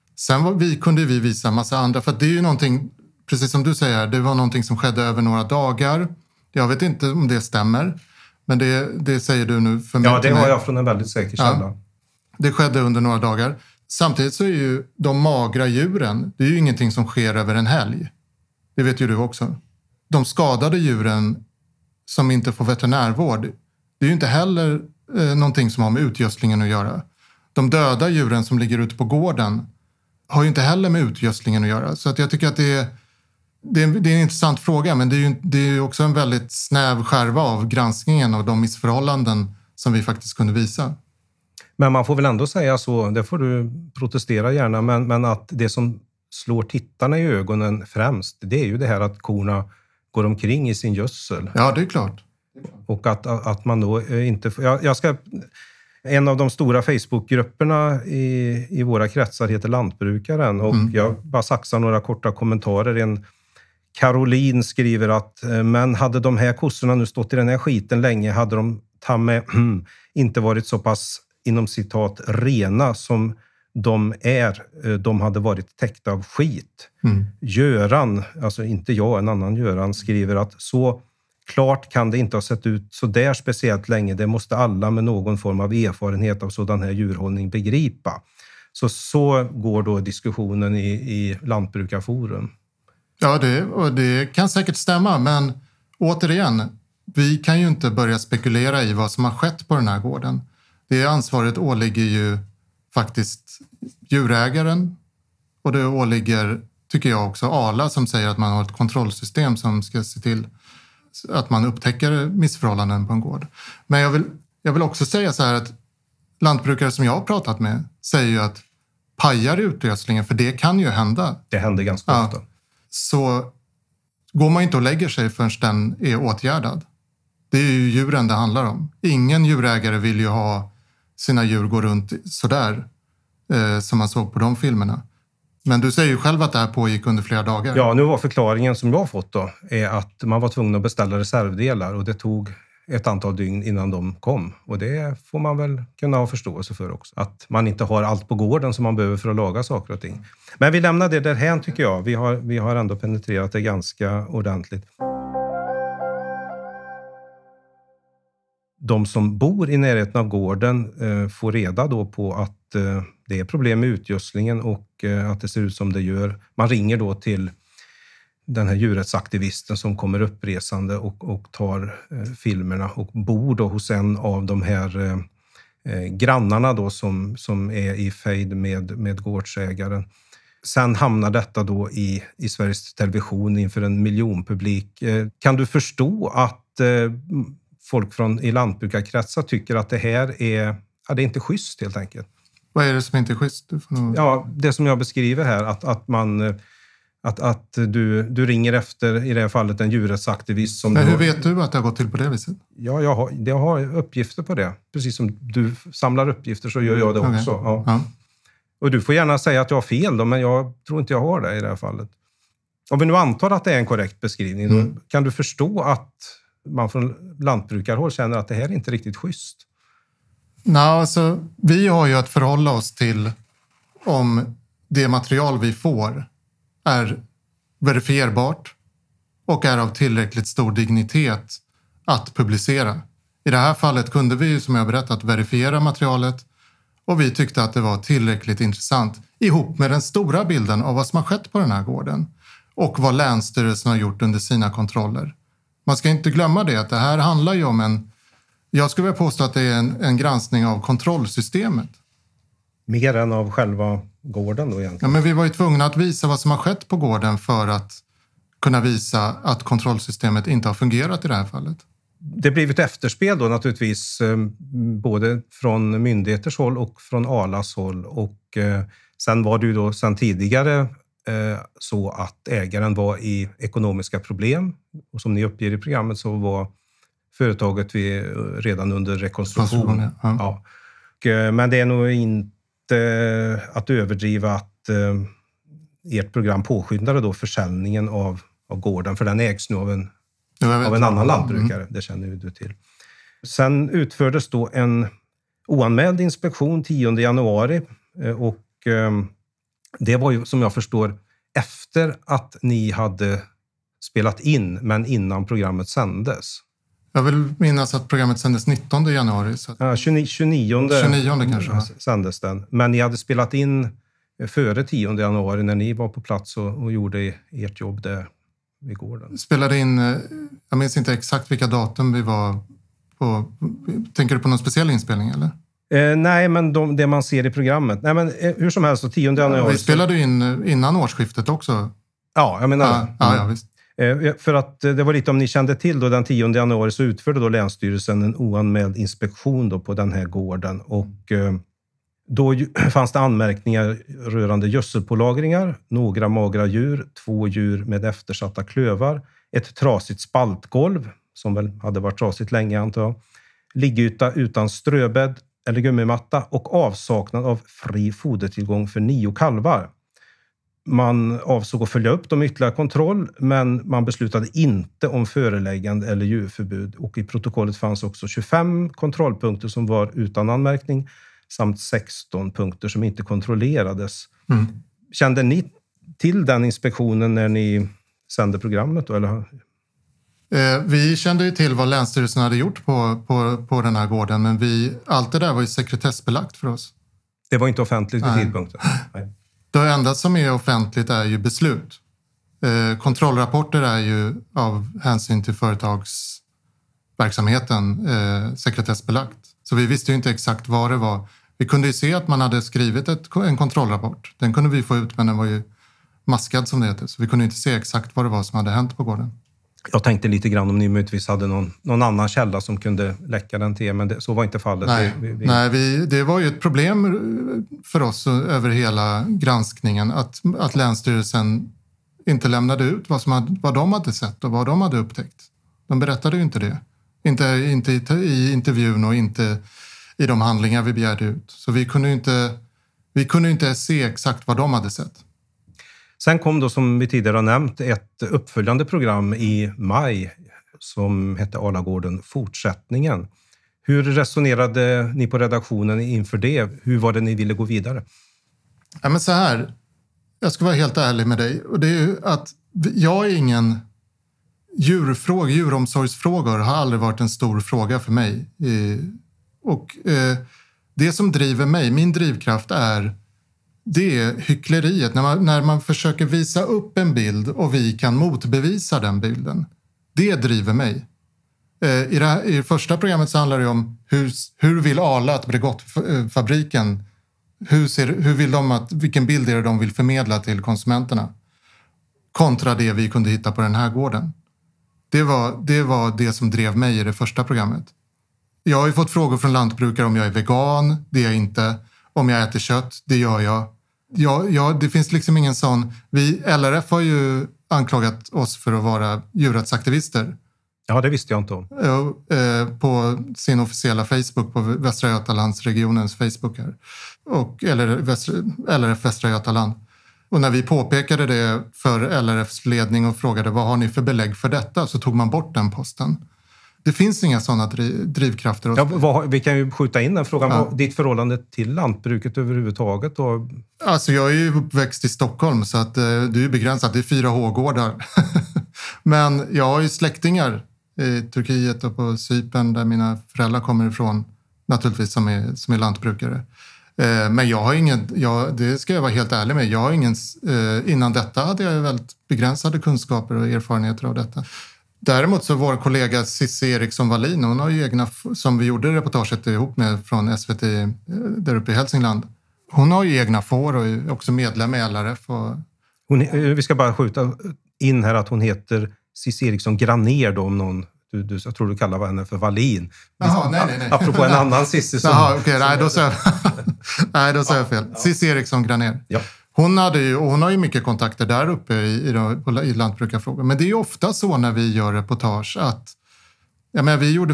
Sen kunde vi visa en massa andra, för att det är ju någonting, precis som du säger, det var någonting som skedde över några dagar. Jag vet inte om det stämmer, men det säger du nu för mig. Ja, det har jag från en väldigt säker källa. Ja, det skedde under några dagar. Samtidigt så är ju de magra djuren, det är ju ingenting som sker över en helg. Det vet ju du också. De skadade djuren som inte får veterinärvård, det är ju inte heller någonting som har med utgödslingen att göra. De döda djuren som ligger ute på gården har ju inte heller med utgödslingen att göra. Så att jag tycker att det är en intressant fråga, men det är ju också en väldigt snäv skärva av granskningen och de missförhållanden som vi faktiskt kunde visa. Men man får väl ändå säga så, det får du protestera gärna, men att det som slår tittarna i ögonen främst, det är ju det här att korna går omkring i sin gödsel. Ja, det är klart. Och att man då inte... En av de stora Facebookgrupperna i våra kretsar heter Lantbrukaren, och jag bara saxar några korta kommentarer. En Caroline skriver att men hade de här kossorna nu stått i den här skiten länge hade de inte varit så pass inom citat rena som de är. De hade varit täckta av skit. Göran, alltså inte jag, en annan Göran, skriver att så Klart kan det inte ha sett ut så där speciellt länge. Det måste alla med någon form av erfarenhet av sådan här djurhållning begripa. Så går då diskussionen i Lantbrukarforum. Ja, det kan säkert stämma, men återigen, vi kan ju inte börja spekulera i vad som har skett på den här gården. Det ansvaret åligger ju faktiskt djurägaren, och det åligger, tycker jag också, Arla, som säger att man har ett kontrollsystem som ska se till att man upptäcker missförhållanden på en gård. Men jag vill också säga så här att lantbrukare som jag har pratat med säger ju att pajar utröslingen, för det kan ju hända. Det händer ganska ofta. Så går man inte och lägger sig förrän den är åtgärdad. Det är ju djuren det handlar om. Ingen djurägare vill ju ha sina djur gå runt sådär som man såg på de filmerna. Men du säger ju själv att det här pågick under flera dagar. Ja, nu var förklaringen som jag har fått då är att man var tvungen att beställa reservdelar, och det tog ett antal dygn innan de kom. Och det får man väl kunna ha förståelse för också. Att man inte har allt på gården som man behöver för att laga saker och ting. Men vi lämnar det därhän, tycker jag. Vi har ändå penetrerat det ganska ordentligt. De som bor i närheten av gården får reda då på att det är problem med utgödslingen och att det ser ut som det gör. Man ringer då till den här djurrättsaktivisten som kommer uppresande och tar filmerna och bor då hos en av de här grannarna då som är i fejd med gårdsägaren. Sen hamnar detta då i Sveriges Television inför en miljonpublik. Kan du förstå att folk i lantbrukarkretsar tycker att det här är inte schysst helt enkelt? Vad är det som inte är schysst? Ja, det som jag beskriver här, att du ringer efter, i det här fallet, en djurrättsaktivist. Men hur vet du att det har gått till på det viset? Ja, jag har uppgifter på det. Precis som du samlar uppgifter så gör jag det också. Okay. Ja. Och du får gärna säga att jag har fel då, men jag tror inte jag har det i det här fallet. Om vi nu antar att det är en korrekt beskrivning, då kan du förstå att man från lantbrukarhåll känner att det här är inte riktigt schysst? Nej, alltså, vi har ju att förhålla oss till om det material vi får är verifierbart och är av tillräckligt stor dignitet att publicera. I det här fallet kunde vi, som jag berättat, verifiera materialet, och vi tyckte att det var tillräckligt intressant ihop med den stora bilden av vad som har skett på den här gården och vad Länsstyrelsen har gjort under sina kontroller. Man ska inte glömma det, att det här handlar ju om jag skulle vilja påstå att det är en granskning av kontrollsystemet. Mer än av själva gården då egentligen? Ja, men vi var ju tvungna att visa vad som har skett på gården för att kunna visa att kontrollsystemet inte har fungerat i det här fallet. Det blev ett efterspel då naturligtvis, både från myndigheters håll och från Arlas håll. Och sen var det ju då sen tidigare så att ägaren var i ekonomiska problem. Och som ni uppger i programmet så var företaget redan under rekonstruktion. Ja. Men det är nog inte att överdriva att ert program påskyndade då försäljningen av gården, för den ägs nu av en annan lantbrukare. Det känner ju du till. Sen utfördes då en oanmäld inspektion 10 januari och det var ju, som jag förstår, efter att ni hade spelat in, men innan programmet sändes. Jag vill minnas att programmet sändes 19 januari. Så 29 kanske sändes den. Men ni hade spelat in före 10 januari när ni var på plats och gjorde ert jobb där vid gården. Spelade in, jag minns inte exakt vilka datum vi var på. Tänker du på någon speciell inspelning eller? Nej, men det man ser i programmet. Nej, men hur som helst, så 10 januari... Vi spelade in innan årsskiftet också. Ja, jag menar det. Ja, visst. För att det var lite, om ni kände till då, den 10 januari så utförde då Länsstyrelsen en oanmäld inspektion då på den här gården. Och då fanns det anmärkningar rörande gödselpålagringar, några magra djur, 2 djur med eftersatta klövar, ett trasigt spaltgolv, som väl hade varit trasigt länge antar jag, liggyta utan ströbädd eller gummimatta och avsaknad av fri fodertillgång för 9 kalvar. Man avsåg att följa upp dem ytterligare kontroll, men man beslutade inte om föreläggande eller djurförbud. Och i protokollet fanns också 25 kontrollpunkter som var utan anmärkning samt 16 punkter som inte kontrollerades. Kände ni till den inspektionen när ni sände programmet då, eller? Vi kände ju till vad Länsstyrelsen hade gjort på den här gården, men allt det där var ju sekretessbelagt för oss. Det var inte offentligt vid tidpunkten? Nej. Det enda som är offentligt är ju beslut. Kontrollrapporter är ju av hänsyn till företagsverksamheten sekretessbelagt. Så vi visste ju inte exakt vad det var. Vi kunde ju se att man hade skrivit en kontrollrapport. Den kunde vi få ut, men den var ju maskad som det heter. Så vi kunde inte se exakt vad det var som hade hänt på gården. Jag tänkte lite grann om ni möjligtvis hade någon annan källa som kunde läcka den till, men så var inte fallet. Nej, det var ju ett problem för oss över hela granskningen att Länsstyrelsen inte lämnade ut vad de hade sett och vad de hade upptäckt. De berättade ju inte det. Inte i intervjun och inte i de handlingar vi begärde ut. Så vi kunde inte se exakt vad de hade sett. Sen kom då, som vi tidigare har nämnt, ett uppföljande program i maj som hette Alagården Fortsättningen. Hur resonerade ni på redaktionen inför det? Hur var det ni ville gå vidare? Ja, men så här, jag ska vara helt ärlig med dig. Och det är ju att jag är ingen djuromsorgsfrågor har aldrig varit en stor fråga för mig. Och det som driver mig, min drivkraft det är hyckleriet. När man försöker visa upp en bild och vi kan motbevisa den bilden. Det driver mig. I första programmet så handlar det om hur vill Arla att Bregottfabriken, hur vill de vilken bild är det de vill förmedla till konsumenterna? Kontra det vi kunde hitta på den här gården. Det var det som drev mig i det första programmet. Jag har ju fått frågor från lantbrukare om jag är vegan, det är jag inte. Om jag äter kött, det gör jag. Det finns liksom ingen sån... LRF har ju anklagat oss för att vara djurrättsaktivister. Ja, det visste jag inte om. På sin officiella Facebook, på Västra Götalandsregionens Facebook här. LRF Västra Götaland. Och när vi påpekade det för LRFs ledning och frågade vad har ni för belägg för detta, så tog man bort den posten. Det finns inga sådana drivkrafter. Ja, vi kan ju skjuta in den frågan. Ja. Ditt förhållande till lantbruket överhuvudtaget då? Alltså jag är ju uppväxt i Stockholm, så att det är ju begränsat. Det är 4 H-gårdar. Men jag har ju släktingar i Turkiet och på Cypern där mina föräldrar kommer ifrån, naturligtvis, som är lantbrukare. Men jag har det ska jag vara helt ärlig med. Jag har innan detta hade jag väldigt begränsade kunskaper och erfarenheter av detta. Däremot så vår kollega Cissi Eriksson Wallin, hon har ju egna, som vi gjorde reportaget ihop med från SVT där uppe i Hälsingland. Hon har ju egna får och är också medlem i LRF. Vi ska bara skjuta in här att hon heter Cissi Eriksson Granér då, om någon... Jag tror du kallar henne för Wallin. Jaha, nej. Apropå en annan Cissi som... Jaha, okej. Nej, då sa jag fel. Ja. Cissi Eriksson Granér. Ja. Hon har ju mycket kontakter där uppe i lantbrukarfrågor. Men det är ju ofta så när vi gör reportage att... vi gjorde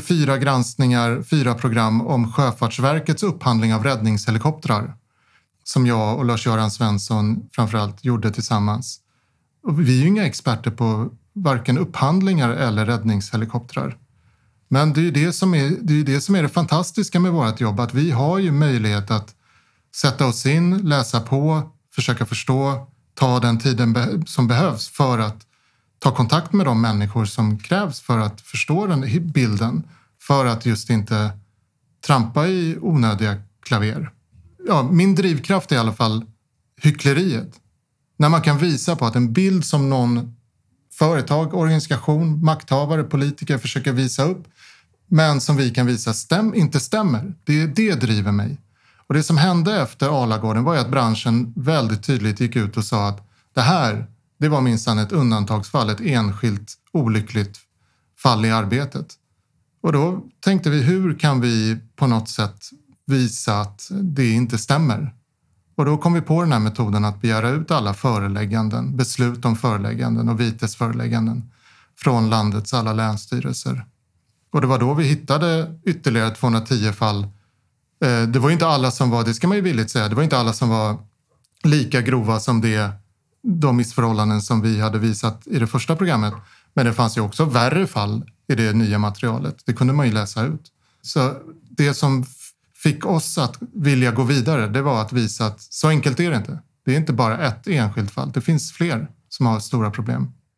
4 program om Sjöfartsverkets upphandling av räddningshelikoptrar. Som jag och Lars-Göran Svensson framförallt gjorde tillsammans. Och vi är ju inga experter på varken upphandlingar eller räddningshelikoptrar. Men det är ju det som är det fantastiska med vårt jobb. Att vi har ju möjlighet att sätta oss in, läsa på, försöka förstå, ta den tiden som behövs för att ta kontakt med de människor som krävs för att förstå den bilden. För att just inte trampa i onödiga klaver. Ja, min drivkraft är i alla fall hyckleriet. När man kan visa på att en bild som någon företag, organisation, makthavare, politiker försöker visa upp, men som vi kan visa inte stämmer. Det driver mig. Och det som hände efter Alagården var ju att branschen väldigt tydligt gick ut och sa att det var minsann ett undantagsfall, ett enskilt olyckligt fall i arbetet. Och då tänkte vi, hur kan vi på något sätt visa att det inte stämmer? Och då kom vi på den här metoden att begära ut alla förelägganden, beslut om förelägganden och vitesförelägganden från landets alla länsstyrelser. Och det var då vi hittade ytterligare 210 fall. Det var inte alla som var, det ska man ju villigt säga, det var inte alla som var lika grova som de missförhållanden som vi hade visat i det första programmet. Men det fanns ju också värre fall i det nya materialet. Det kunde man ju läsa ut. Så det som fick oss att vilja gå vidare, det var att visa att så enkelt är det inte. Det är inte bara ett enskilt fall. Det finns fler som har stora problem.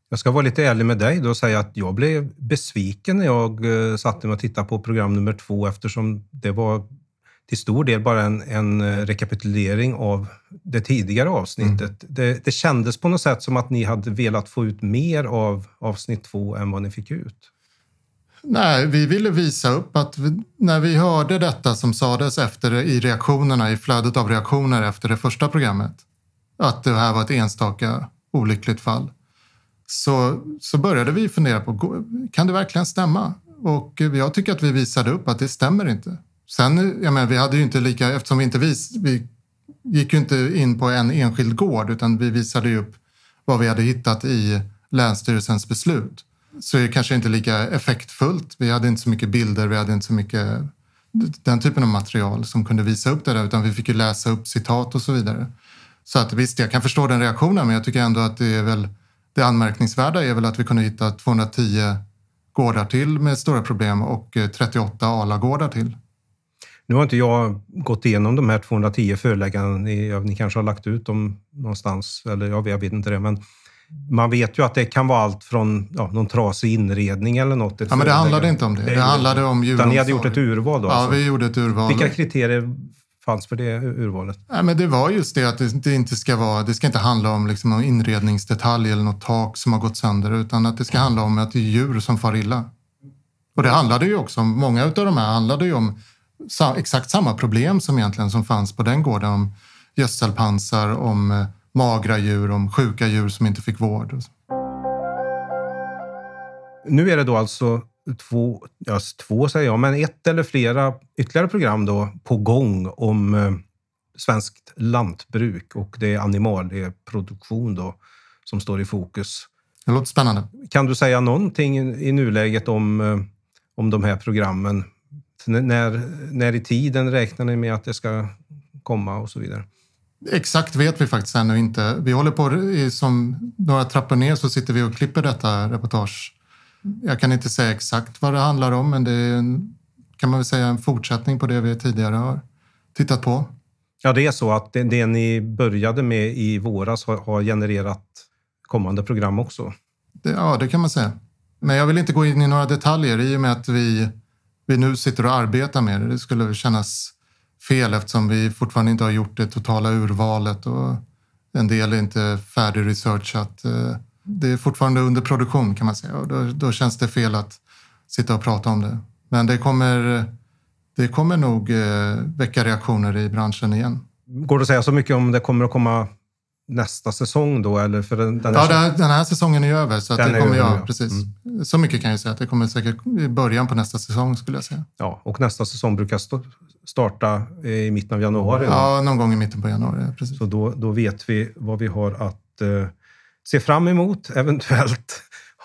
Jag ska vara lite ärlig med dig då och säga att jag blev besviken när jag satte mig och tittade på program nummer 2 eftersom det var till stor del bara en rekapitulering av det tidigare avsnittet. Det kändes på något sätt som att ni hade velat få ut mer av avsnitt 2 än vad ni fick ut. Nej, vi ville visa upp att när vi hörde detta som sades i reaktionerna, i flödet av reaktioner efter det första programmet, att det här var ett enstaka olyckligt fall, så började vi fundera på, kan det verkligen stämma? Och jag tycker att vi visade upp att det stämmer inte. Sen, vi hade ju inte eftersom vi gick ju inte in på en enskild gård, utan vi visade ju upp vad vi hade hittat i Länsstyrelsens beslut. Så är det kanske inte lika effektfullt. Vi hade inte så mycket bilder, vi hade inte så mycket den typen av material som kunde visa upp det där, utan vi fick ju läsa upp citat och så vidare. Så att visst, jag kan förstå den reaktionen, men jag tycker ändå att det anmärkningsvärda är väl att vi kunde hitta 210 gårdar till med stora problem och 38 alagårdar till. Nu har inte jag gått igenom de här 210 föreläggandena. Ni kanske har lagt ut dem någonstans, eller jag vet inte det, men man vet ju att det kan vara allt från någon trasig inredning eller något. Ja, men det handlade inte om det. Det handlade om djuromsorg. Ni hade gjort ett urval då? Ja, alltså. Vi gjorde ett urval. Vilka kriterier fanns för det urvalet? Ja, men det var just det att det ska inte handla om liksom någon inredningsdetalj eller något tak som har gått sönder, utan att det ska handla om att det är djur som far illa. Och det handlade ju också om, många av de här handlade ju om exakt samma problem som fanns på den gården, om gödselpansar, om magra djur, om sjuka djur som inte fick vård. Nu är det då alltså två säger jag, men ett eller flera ytterligare program då på gång om svenskt lantbruk, och det är animalieproduktion då som står i fokus. Det låter spännande. Kan du säga någonting i nuläget om de här programmen? När i tiden räknar ni med att det ska komma och så vidare? Exakt vet vi faktiskt ännu inte. Vi håller på, som några trappor ner så sitter vi och klipper detta reportage. Jag kan inte säga exakt vad det handlar om, men det är kan man väl säga en fortsättning på det vi tidigare har tittat på. Ja, det är så att det ni började med i våras har genererat kommande program också? Det kan man säga. Men jag vill inte gå in i några detaljer i och med att vi nu sitter och arbetar med det. Det skulle kännas fel eftersom vi fortfarande inte har gjort det totala urvalet och en del är inte färdig researchat. Det är fortfarande under produktion kan man säga, och då känns det fel att sitta och prata om det. Men det kommer nog väcka reaktioner i branschen igen. Går det att säga så mycket om det kommer att komma nästa säsong då? Eller för den här säsongen är ju över, så att det kommer precis. Så mycket kan jag säga att det kommer säkert i början på nästa säsong skulle jag säga. Ja, och nästa säsong brukar starta i mitten av januari. Ja, någon gång i mitten på januari, precis. Så då vet vi vad vi har att se fram emot, eventuellt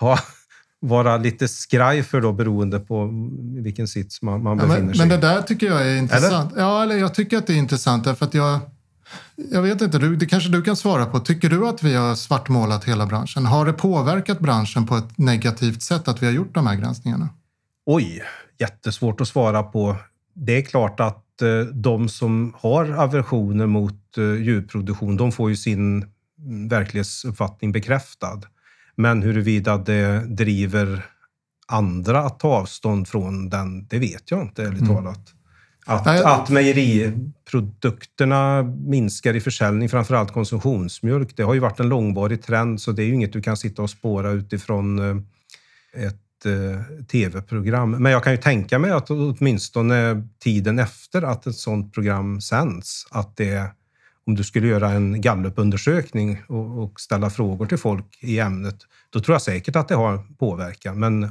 vara lite skraj för då, beroende på vilken sits man befinner sig. Men det där tycker jag är intressant. Eller jag tycker att det är intressant därför att jag vet inte, det kanske du kan svara på. Tycker du att vi har svartmålat hela branschen? Har det påverkat branschen på ett negativt sätt att vi har gjort de här granskningarna? Oj, jättesvårt att svara på. Det är klart att de som har aversioner mot djurproduktion, de får ju sin verklighetsuppfattning bekräftad. Men huruvida det driver andra att ta avstånd från den, det vet jag inte, ärligt talat. Att mejeriprodukterna minskar i försäljning, framförallt konsumtionsmjölk, det har ju varit en långvarig trend, så det är ju inget du kan sitta och spåra utifrån ett tv-program. Men jag kan ju tänka mig att åtminstone tiden efter att ett sånt program sänds, att om du skulle göra en gallupundersökning och ställa frågor till folk i ämnet, då tror jag säkert att det har påverkan. Men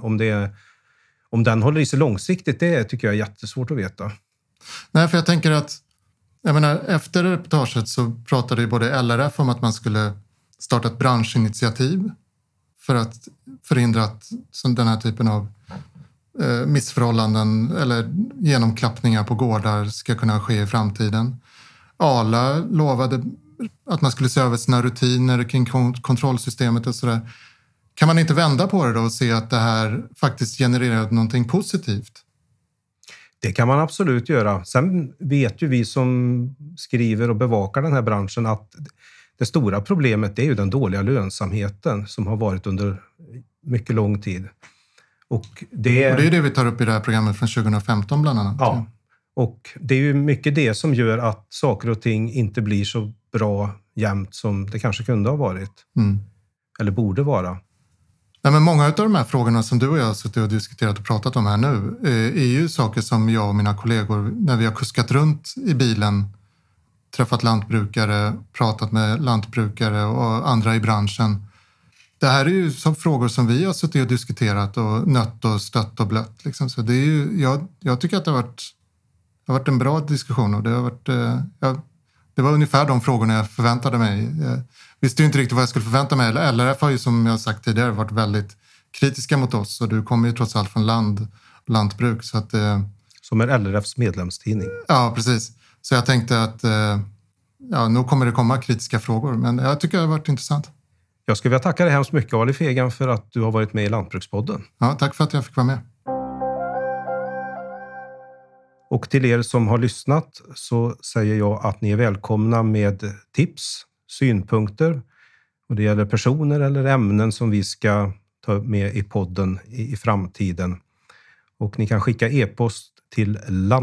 om den håller i sig långsiktigt, det tycker jag är jättesvårt att veta. Nej, för jag tänker att efter reportaget så pratade ju både LRF om att man skulle starta ett branschinitiativ för att förhindra att den här typen av missförhållanden eller genomklappningar på gårdar ska kunna ske i framtiden. Arla lovade att man skulle se över sina rutiner kring kontrollsystemet och sådär. Kan man inte vända på det då och se att det här faktiskt genererar någonting positivt? Det kan man absolut göra. Sen vet ju vi som skriver och bevakar den här branschen att Det stora problemet är ju den dåliga lönsamheten som har varit under mycket lång tid. Och det är det vi tar upp i det här programmet från 2015 bland annat. Ja, och det är ju mycket det som gör att saker och ting inte blir så bra jämt som det kanske kunde ha varit. Eller borde vara. Nej, men många av de här frågorna som du och jag har suttit och diskuterat och pratat om här nu är ju saker som jag och mina kollegor, när vi har kuskat runt i bilen, träffat lantbrukare, pratat med lantbrukare och andra i branschen. Det här är ju som frågor som vi har suttit och diskuterat och nött och stött och blött. Liksom. Så det är ju, jag tycker att det har varit en bra diskussion och det har varit... Det var ungefär de frågorna jag förväntade mig. Jag visste ju inte riktigt vad jag skulle förvänta mig. LRF har ju, som jag sagt tidigare, varit väldigt kritiska mot oss. Och du kommer ju trots allt från lantbruk. Så att, som är LRFs medlemstidning. Ja, precis. Så jag tänkte att nu kommer det komma kritiska frågor. Men jag tycker det har varit intressant. Jag skulle vilja tacka dig hemskt mycket, Ali Fegan, för att du har varit med i Lantbrukspodden. Ja, tack för att jag fick vara med. Och till er som har lyssnat så säger jag att ni är välkomna med tips, synpunkter. Och det gäller personer eller ämnen som vi ska ta med i podden i framtiden. Och ni kan skicka e-post till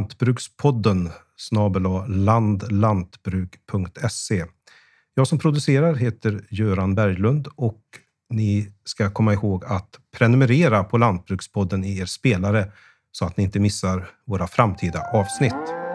lantbrukspodden@landlantbruk.se. Jag som producerar heter Göran Berglund och ni ska komma ihåg att prenumerera på Lantbrukspodden i er spelare så att ni inte missar våra framtida avsnitt.